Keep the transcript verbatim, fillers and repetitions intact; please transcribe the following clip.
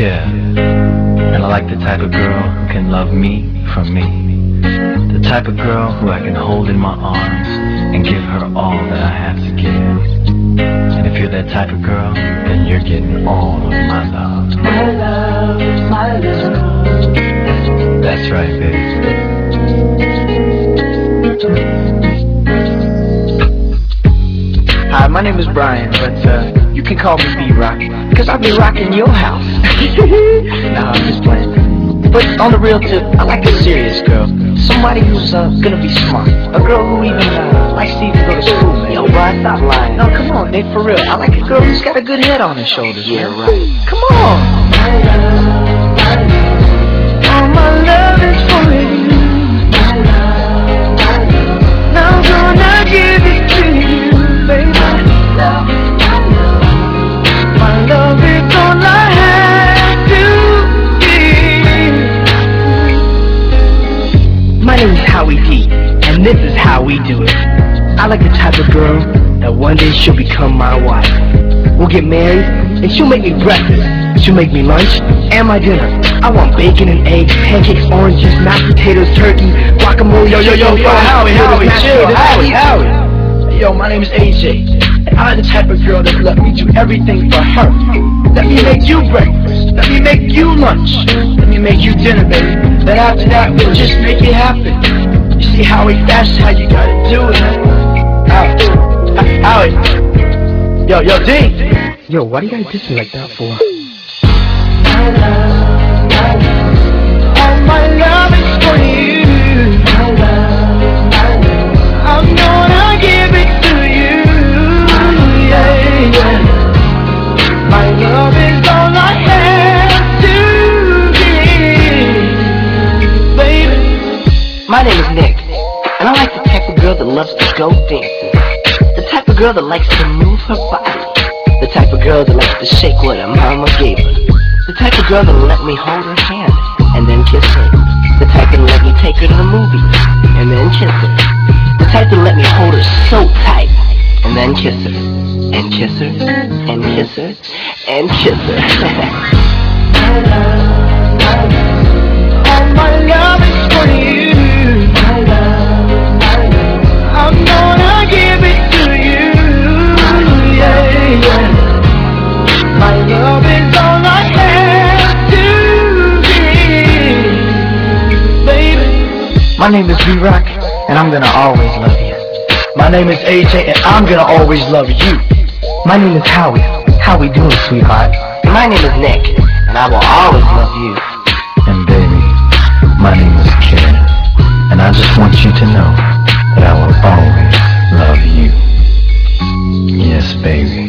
care. And I like the type of girl who can love me for me. The type of girl who I can hold in my arms and give her all that I have to give. And if you're that type of girl, then you're getting all of my love. My love, my love. That's right, baby. Hi, my name is Brian, but uh, you can call me B-Rock, because I'll be rocking your house. Nah, I'm just playing. But on the real tip, I like a serious girl. Somebody who's uh, gonna be smart. A girl who even uh, likes to even go to school, man. Yo, Brian, stop lying. No, come on, Nick, for real. I like a girl who's got a good head on her shoulders. Yeah, man. right. Come on. My love, my love. All my love is for you. My love, my love. Now I'm gonna give it to you, baby. Love, my love. My love is all I have to give. My name is Howie D, and this is how we do it. I like the type of girl that one day she'll become my wife. We'll get married, and she'll make me breakfast. She'll make me lunch and my dinner. I want bacon and eggs, pancakes, oranges, mashed potatoes, turkey, guacamole. Yo, yo, yo, yo, Howie, Howie, chill, Howie, Howie. Yo, my name is A J, and I'm the type of girl that let me do everything for her. Let me make you breakfast, let me make you lunch, let me make you dinner, baby. Then after that, we'll just make it happen. You see, Howie, that's how you gotta do it, man. Howie, Howie. Yo, yo, D. Yo, why do you gotta diss me like that for? My love, my love. All my love is for you. My love, my love. I'm gonna give it to you. Yeah, yeah. My love is all I have to give, baby. My name is Nick, and I like the type of girl that loves to go dancing. The type of girl that likes to move her body. The type of girl that likes to shake what her mama gave her. The type of girl that'll let me hold her hand and then kiss her. The type that'll let me take her to the movies and then kiss her. The type that'll let me hold her so tight and then kiss her. And kiss her, and kiss her, and kiss her. My love, my love. All my love is for you. My love, my love. I'm gonna give it to you. Yeah, yeah. My love is all I have to give, baby. My name is B-Rock, and I'm gonna always love you. My name is A J, and I'm gonna always love you. My name is Howie. How we doing, sweetheart? And my name is Nick, and I will always love you. And baby, my name is Ken, and I just want you to know that I will always love you. Yes, baby.